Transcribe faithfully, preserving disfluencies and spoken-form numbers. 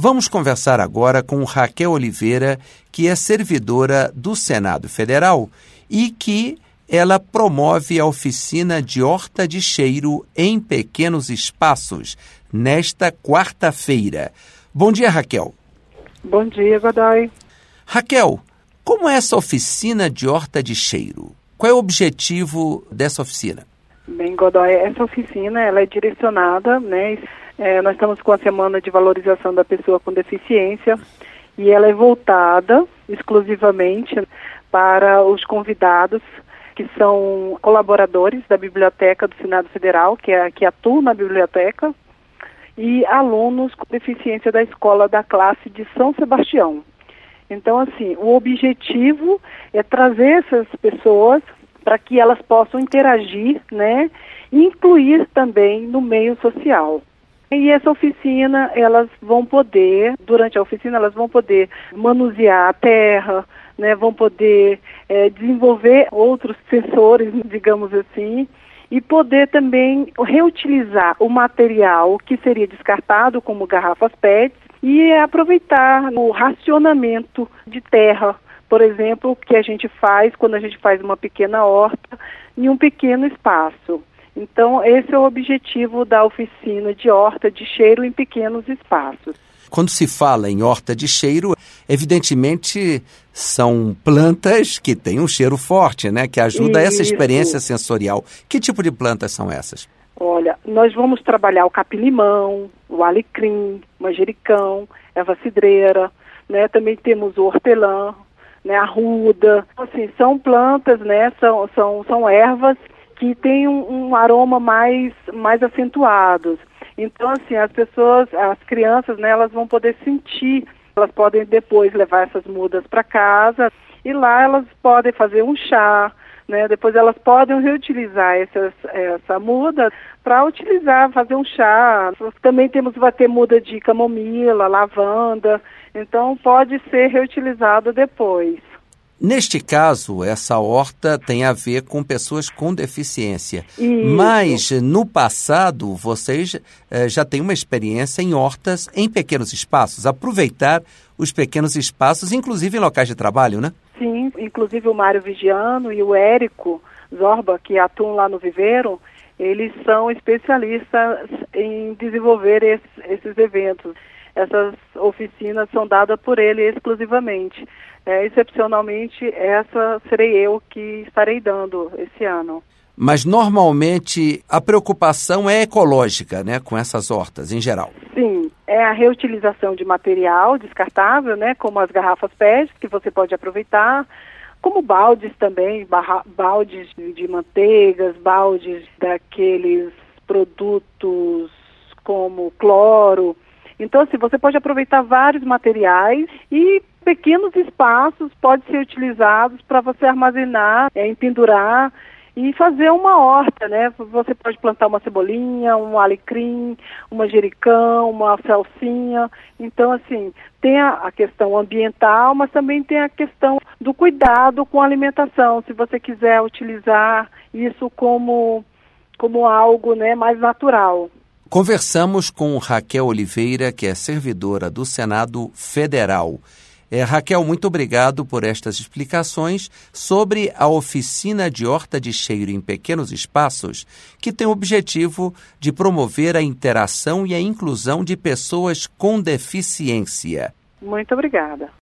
Vamos conversar agora com Raquel Oliveira, que é servidora do Senado Federal e que ela promove a oficina de horta de cheiro em pequenos espaços, nesta quarta-feira. Bom dia, Raquel. Bom dia, Godoy. Raquel, como é essa oficina de horta de cheiro? Qual é o objetivo dessa oficina? Bem, Godoy, essa oficina ela é direcionada, né? É, nós estamos com a Semana de Valorização da Pessoa com Deficiência e ela é voltada exclusivamente para os convidados que são colaboradores da Biblioteca do Senado Federal, que, é, que atuam na biblioteca, e alunos com deficiência da escola da classe de São Sebastião. Então, assim, o objetivo é trazer essas pessoas para que elas possam interagir, né, e incluir também no meio social. E essa oficina, elas vão poder, durante a oficina, elas vão poder manusear a terra, né, vão poder é, desenvolver outros sensores, digamos assim, e poder também reutilizar o material que seria descartado, como garrafas P E Ts, e aproveitar o racionamento de terra, por exemplo, que a gente faz quando a gente faz uma pequena horta em um pequeno espaço. Então, esse é o objetivo da oficina de horta de cheiro em pequenos espaços. Quando se fala em horta de cheiro, evidentemente são plantas que têm um cheiro forte, né? Que ajuda Isso. essa experiência sensorial. Que tipo de plantas são essas? Olha, nós vamos trabalhar o capim-limão, o alecrim, manjericão, erva cidreira, né? Também temos o hortelã, né? A arruda. Assim, são plantas, né? São, são, são ervas que têm um, um aroma mais, mais acentuado. Então, assim, as pessoas, as crianças, né, elas vão poder sentir, elas podem depois levar essas mudas para casa e lá elas podem fazer um chá, né, depois elas podem reutilizar essas, essa muda para utilizar, fazer um chá. Também temos, vai ter muda de camomila, lavanda, então pode ser reutilizado depois. Neste caso, essa horta tem a ver com pessoas com deficiência. Isso. Mas, no passado, vocês eh, já têm uma experiência em hortas em pequenos espaços. Aproveitar os pequenos espaços, inclusive em locais de trabalho, né? Sim, inclusive o Mário Vigiano e o Érico Zorba, que atuam lá no Viveiro, eles são especialistas em desenvolver esse, esses eventos. Essas oficinas são dadas por ele exclusivamente. É, excepcionalmente, essa serei eu que estarei dando esse ano. Mas, normalmente, a preocupação é ecológica, né, com essas hortas, em geral. Sim, é a reutilização de material descartável, né, como as garrafas P E T, que você pode aproveitar, como baldes também, barra, baldes de, de manteigas, baldes daqueles produtos como cloro. Então, assim, você pode aproveitar vários materiais e pequenos espaços podem ser utilizados para você armazenar, é, empendurar e fazer uma horta, né? Você pode plantar uma cebolinha, um alecrim, um manjericão, uma salsinha. Então, assim, tem a, a questão ambiental, mas também tem a questão do cuidado com a alimentação. Se você quiser utilizar isso como, como algo, né, mais natural. Conversamos com Raquel Oliveira, que é servidora do Senado Federal. É, Raquel, muito obrigado por estas explicações sobre a oficina de horta de cheiro em pequenos espaços, que tem o objetivo de promover a interação e a inclusão de pessoas com deficiência. Muito obrigada.